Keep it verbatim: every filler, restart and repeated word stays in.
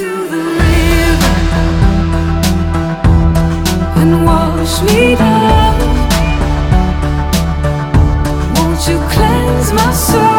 to the river and wash me down. Won't you cleanse my soul?